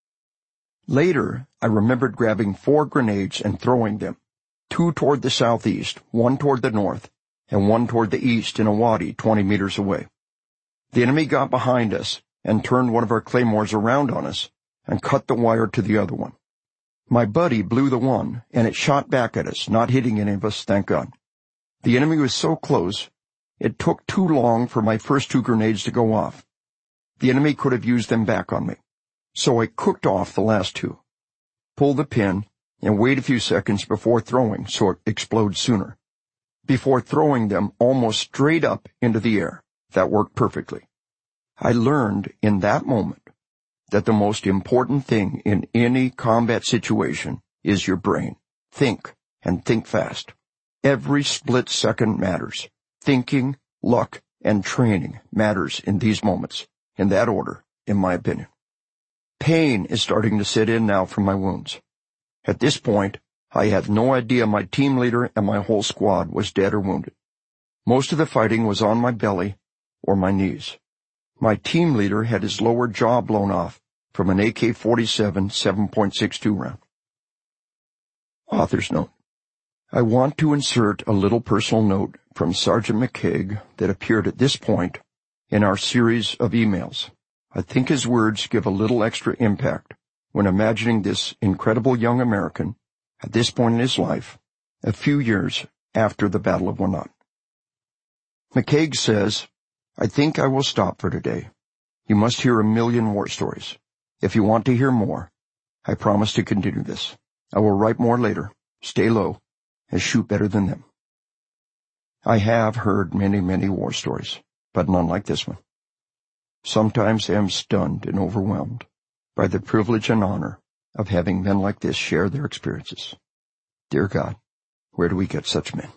Later, I remembered grabbing 4 grenades and throwing them, 2 toward the southeast, 1 toward the north, and 1 toward the east in a wadi 20 meters away. The enemy got behind us and turned one of our claymores around on us and cut the wire to the other one. My buddy blew the one, and it shot back at us, not hitting any of us, thank God. The enemy was so close, it took too long for my first 2 grenades to go off. The enemy could have used them back on me. So I cooked off the last 2, pulled the pin, and wait a few seconds before throwing so it explodes sooner. Before throwing them almost straight up into the air. That worked perfectly. I learned in that moment that the most important thing in any combat situation is your brain. Think, and think fast. Every split second matters. Thinking, luck, and training matters in these moments, in that order, in my opinion. Pain is starting to set in now from my wounds. At this point, I had no idea my team leader and my whole squad was dead or wounded. Most of the fighting was on my belly or my knees. My team leader had his lower jaw blown off from an AK-47 7.62 round. Author's note. I want to insert a little personal note from Sergeant McCaig that appeared at this point in our series of emails. I think his words give a little extra impact when imagining this incredible young American at this point in his life, a few years after the Battle of Wanat. McCaig says, I think I will stop for today. You must hear a million war stories. If you want to hear more, I promise to continue this. I will write more later, stay low, and shoot better than them. I have heard many, many war stories, but none like this one. Sometimes I am stunned and overwhelmed by the privilege and honor of having men like this share their experiences. Dear God, where do we get such men?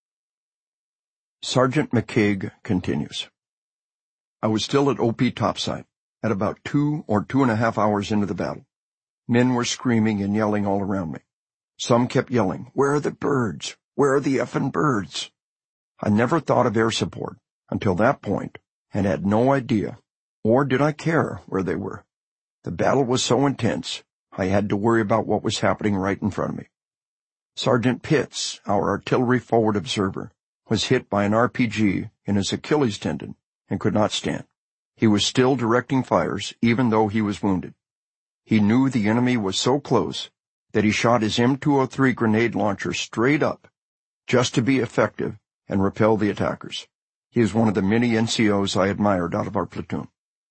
Sergeant McCaig continues. I was still at OP topside, at about 2 or 2.5 hours into the battle. Men were screaming and yelling all around me. Some kept yelling, where are the birds? Where are the effing birds? I never thought of air support until that point and had no idea, or did I care where they were. The battle was so intense, I had to worry about what was happening right in front of me. Sergeant Pitts, our artillery forward observer, was hit by an RPG in his Achilles tendon and could not stand. He was still directing fires even though he was wounded. He knew the enemy was so close that he shot his M203 grenade launcher straight up just to be effective and repel the attackers. He is one of the many NCOs I admired out of our platoon.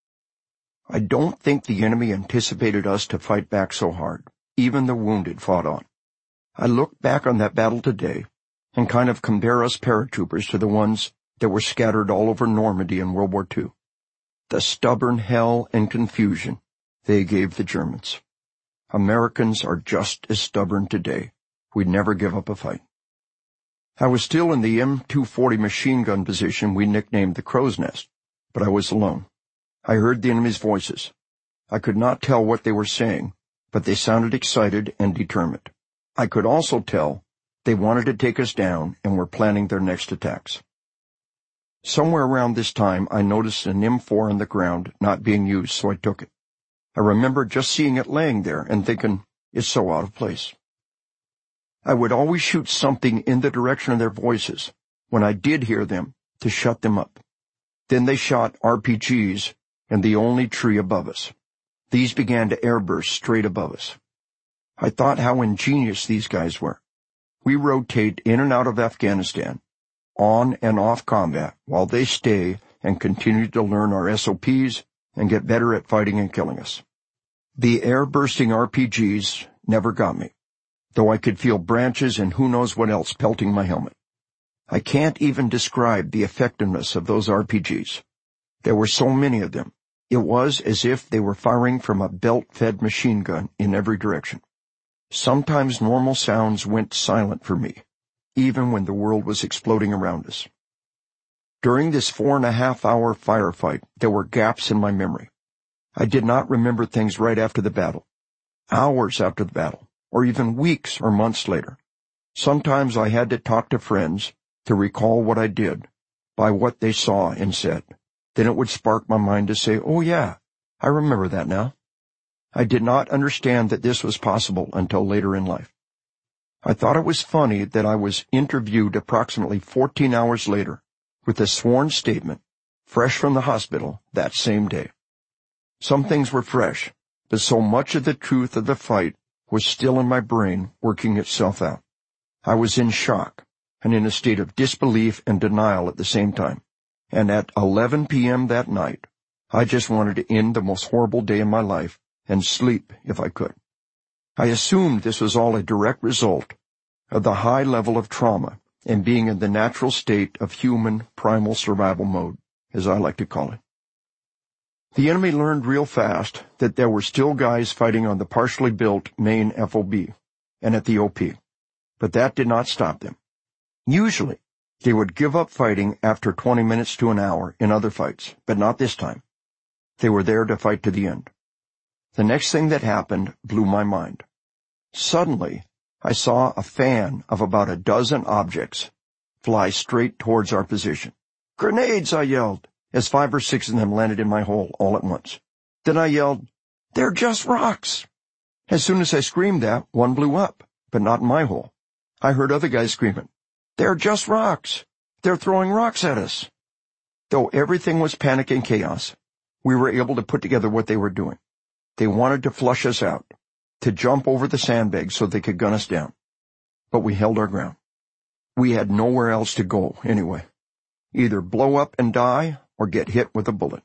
I don't think the enemy anticipated us to fight back so hard. Even the wounded fought on. I look back on that battle today and kind of compare us paratroopers to the ones that were scattered all over Normandy in World War II. The stubborn hell and confusion they gave the Germans. Americans are just as stubborn today. We'd never give up a fight. I was still in the M240 machine gun position we nicknamed the Crow's Nest, but I was alone. I heard the enemy's voices. I could not tell what they were saying, but they sounded excited and determined. I could also tell they wanted to take us down and were planning their next attacks. Somewhere around this time, I noticed an M4 on the ground not being used, so I took it. I remember just seeing it laying there and thinking, it's so out of place. I would always shoot something in the direction of their voices, when I did hear them, to shut them up. Then they shot RPGs in the only tree above us. These began to airburst straight above us. I thought how ingenious these guys were. We rotate in and out of Afghanistan, on and off combat, while they stay and continue to learn our SOPs and get better at fighting and killing us. The air-bursting RPGs never got me, though I could feel branches and who knows what else pelting my helmet. I can't even describe the effectiveness of those RPGs. There were so many of them. It was as if they were firing from a belt-fed machine gun in every direction. Sometimes normal sounds went silent for me, even when the world was exploding around us. During this 4.5-hour firefight, there were gaps in my memory. I did not remember things right after the battle, hours after the battle, or even weeks or months later. Sometimes I had to talk to friends to recall what I did by what they saw and said. Then it would spark my mind to say, "Oh yeah, I remember that now." I did not understand that this was possible until later in life. I thought it was funny that I was interviewed approximately 14 hours later with a sworn statement, fresh from the hospital that same day. Some things were fresh, but so much of the truth of the fight was still in my brain working itself out. I was in shock and in a state of disbelief and denial at the same time. And at 11 p.m. that night, I just wanted to end the most horrible day in my life and sleep if I could. I assumed this was all a direct result of the high level of trauma and being in the natural state of human primal survival mode, as I like to call it. The enemy learned real fast that there were still guys fighting on the partially built main FOB and at the OP, but that did not stop them. Usually, they would give up fighting after 20 minutes to an hour in other fights, but not this time. They were there to fight to the end. The next thing that happened blew my mind. Suddenly, I saw a fan of about a dozen objects fly straight towards our position. "Grenades!" I yelled, as 5 or 6 of them landed in my hole all at once. Then I yelled, "They're just rocks!" As soon as I screamed that, one blew up, but not in my hole. I heard other guys screaming, "They're just rocks! They're throwing rocks at us!" Though everything was panic and chaos, we were able to put together what they were doing. They wanted to flush us out, to jump over the sandbags so they could gun us down. But we held our ground. We had nowhere else to go anyway. Either blow up and die or get hit with a bullet.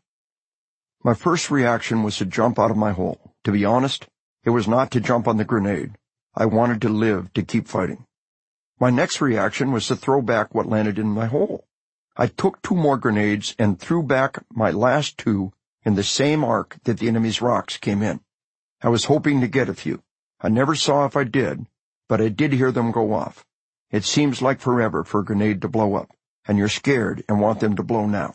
My first reaction was to jump out of my hole. To be honest, it was not to jump on the grenade. I wanted to live to keep fighting. My next reaction was to throw back what landed in my hole. I took 2 more grenades and threw back my last 2 in the same arc that the enemy's rocks came in. I was hoping to get a few. I never saw if I did, but I did hear them go off. It seems like forever for a grenade to blow up, and you're scared and want them to blow now.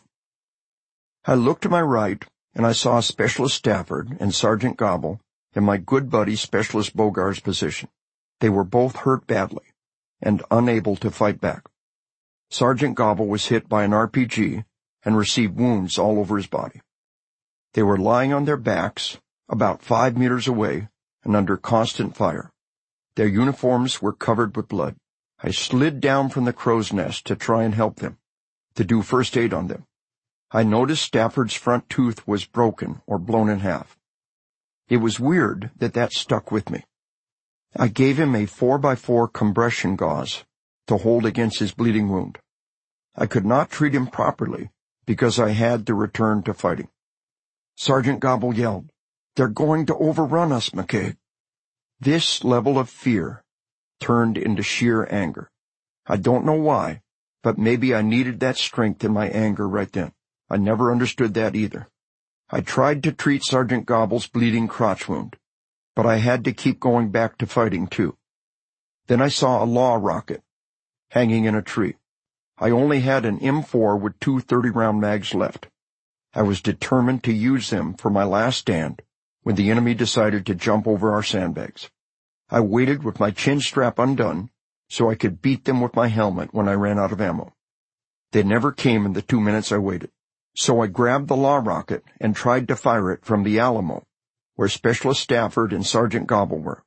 I looked to my right, and I saw Specialist Stafford and Sergeant Gobble in my good buddy Specialist Bogar's position. They were both hurt badly and unable to fight back. Sergeant Gobble was hit by an RPG and received wounds all over his body. They were lying on their backs, about 5 meters away, and under constant fire. Their uniforms were covered with blood. I slid down from the crow's nest to try and help them, to do first aid on them. I noticed Stafford's front tooth was broken or blown in half. It was weird that stuck with me. I gave him a 4x4 compression gauze to hold against his bleeding wound. I could not treat him properly because I had to return to fighting. Sergeant Gobble yelled, "They're going to overrun us, McCabe." This level of fear turned into sheer anger. I don't know why, but maybe I needed that strength in my anger right then. I never understood that either. I tried to treat Sergeant Gobble's bleeding crotch wound, but I had to keep going back to fighting too. Then I saw a law rocket hanging in a tree. I only had an M4 with 2 30-round mags left. I was determined to use them for my last stand when the enemy decided to jump over our sandbags. I waited with my chin strap undone so I could beat them with my helmet when I ran out of ammo. They never came in the 2 minutes I waited. So I grabbed the law rocket and tried to fire it from the Alamo, where Specialist Stafford and Sergeant Gobble were.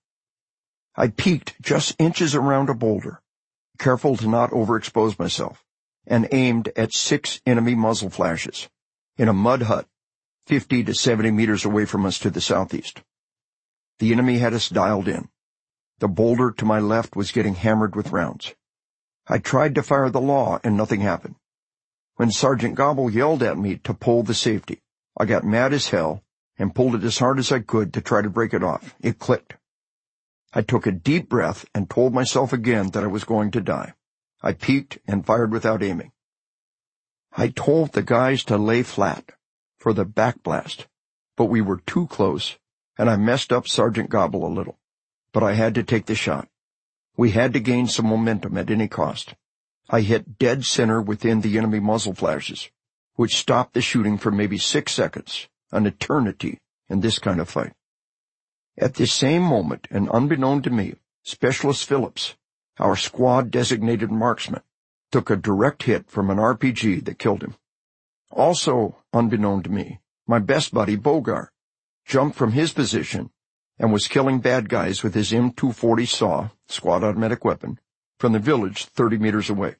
I peeked just inches around a boulder, careful to not overexpose myself, and aimed at 6 enemy muzzle flashes in a mud hut 50 to 70 meters away from us to the southeast. The enemy had us dialed in. The boulder to my left was getting hammered with rounds. I tried to fire the law and nothing happened. When Sergeant Gobble yelled at me to pull the safety, I got mad as hell and pulled it as hard as I could to try to break it off. It clicked. I took a deep breath and told myself again that I was going to die. I peeked and fired without aiming. I told the guys to lay flat, for the backblast, but we were too close, and I messed up Sergeant Gobble a little. But I had to take the shot. We had to gain some momentum at any cost. I hit dead center within the enemy muzzle flashes, which stopped the shooting for maybe 6 seconds, an eternity in this kind of fight. At this same moment, and unbeknown to me, Specialist Phillips, our squad-designated marksman, took a direct hit from an RPG that killed him. Also, unbeknown to me, my best buddy, Bogar, jumped from his position and was killing bad guys with his M240 SAW, squad automatic weapon, from the village 30 meters away.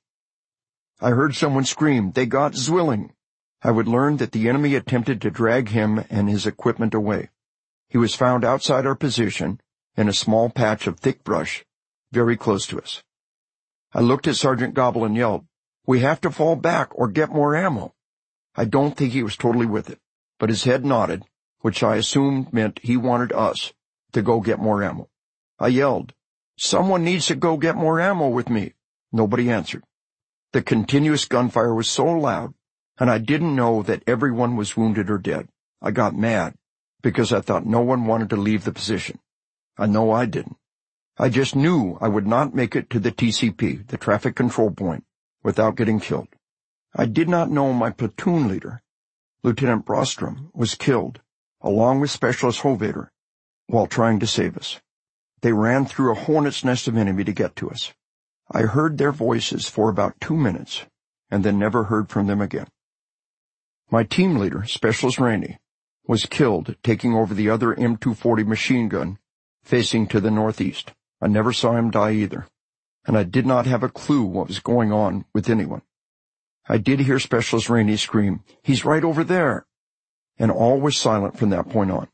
I heard someone scream, "They got Zwilling!" I would learn that the enemy attempted to drag him and his equipment away. He was found outside our position in a small patch of thick brush, very close to us. I looked at Sergeant Gobble and yelled, "We have to fall back or get more ammo." I don't think he was totally with it, but his head nodded, which I assumed meant he wanted us to go get more ammo. I yelled, "Someone needs to go get more ammo with me." Nobody answered. The continuous gunfire was so loud, and I didn't know that everyone was wounded or dead. I got mad, because I thought no one wanted to leave the position. I know I didn't. I just knew I would not make it to the TCP, the traffic control point, without getting killed. I did not know my platoon leader, Lieutenant Brostrom, was killed, along with Specialist Hovader, while trying to save us. They ran through a hornet's nest of enemy to get to us. I heard their voices for about 2 minutes, and then never heard from them again. My team leader, Specialist Rainey, was killed taking over the other M240 machine gun facing to the northeast. I never saw him die either, and I did not have a clue what was going on with anyone. I did hear Specialist Rainey scream, "He's right over there," and all was silent from that point on.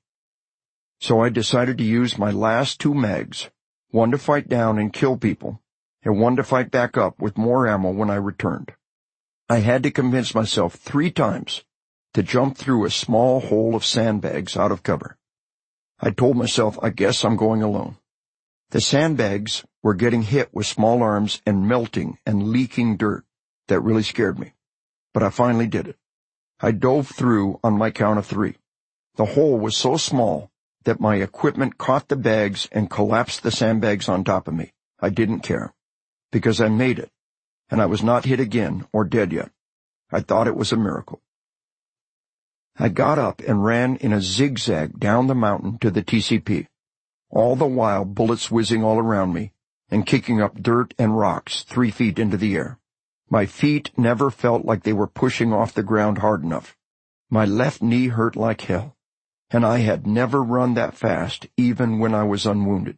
So I decided to use my last 2 mags, one to fight down and kill people, and one to fight back up with more ammo when I returned. I had to convince myself 3 times to jump through a small hole of sandbags out of cover. I told myself, I guess I'm going alone. The sandbags were getting hit with small arms and melting and leaking dirt. That really scared me. But I finally did it. I dove through on my count of 3. The hole was so small that my equipment caught the bags and collapsed the sandbags on top of me. I didn't care, because I made it, and I was not hit again or dead yet. I thought it was a miracle. I got up and ran in a zigzag down the mountain to the TCP, all the while bullets whizzing all around me and kicking up dirt and rocks 3 feet into the air. My feet never felt like they were pushing off the ground hard enough. My left knee hurt like hell, and I had never run that fast even when I was unwounded.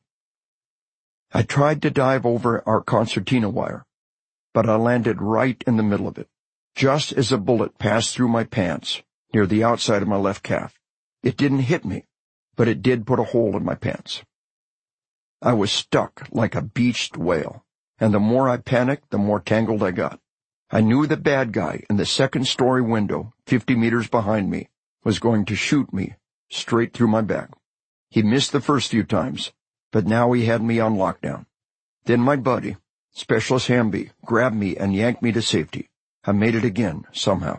I tried to dive over our concertina wire, but I landed right in the middle of it, just as a bullet passed through my pants near the outside of my left calf. It didn't hit me, but it did put a hole in my pants. I was stuck like a beached whale, and the more I panicked, the more tangled I got. I knew the bad guy in the 2nd-story window, 50 meters behind me, was going to shoot me straight through my back. He missed the first few times, but now he had me on lockdown. Then my buddy, Specialist Hamby, grabbed me and yanked me to safety. I made it again, somehow.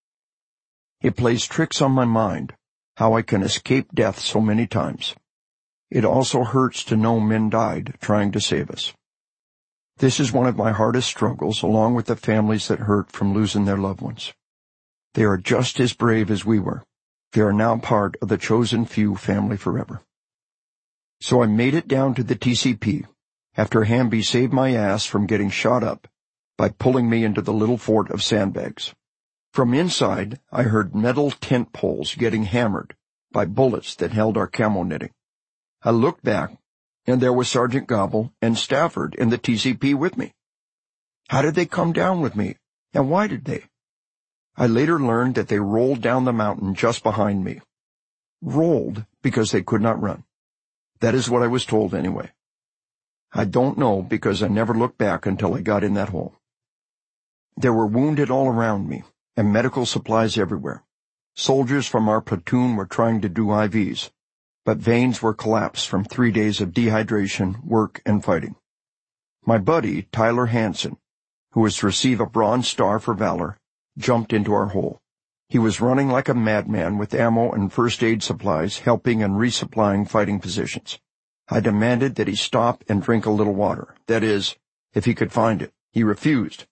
It plays tricks on my mind, how I can escape death so many times. It also hurts to know men died trying to save us. This is one of my hardest struggles, along with the families that hurt from losing their loved ones. They are just as brave as we were. They are now part of the chosen few family forever. So I made it down to the TCP after Hamby saved my ass from getting shot up by pulling me into the little fort of sandbags. From inside, I heard metal tent poles getting hammered by bullets that held our camo knitting. I looked back, and there was Sergeant Gobble and Stafford in the TCP with me. How did they come down with me, and why did they? I later learned that they rolled down the mountain just behind me. Rolled because they could not run. That is what I was told anyway. I don't know because I never looked back until I got in that hole. There were wounded all around me, and medical supplies everywhere. Soldiers from our platoon were trying to do IVs, but veins were collapsed from 3 days of dehydration, work, and fighting. My buddy, Tyler Hansen, who was to receive a Bronze Star for valor, jumped into our hole. He was running like a madman with ammo and first aid supplies, helping and resupplying fighting positions. I demanded that he stop and drink a little water. That is, if he could find it. He refused.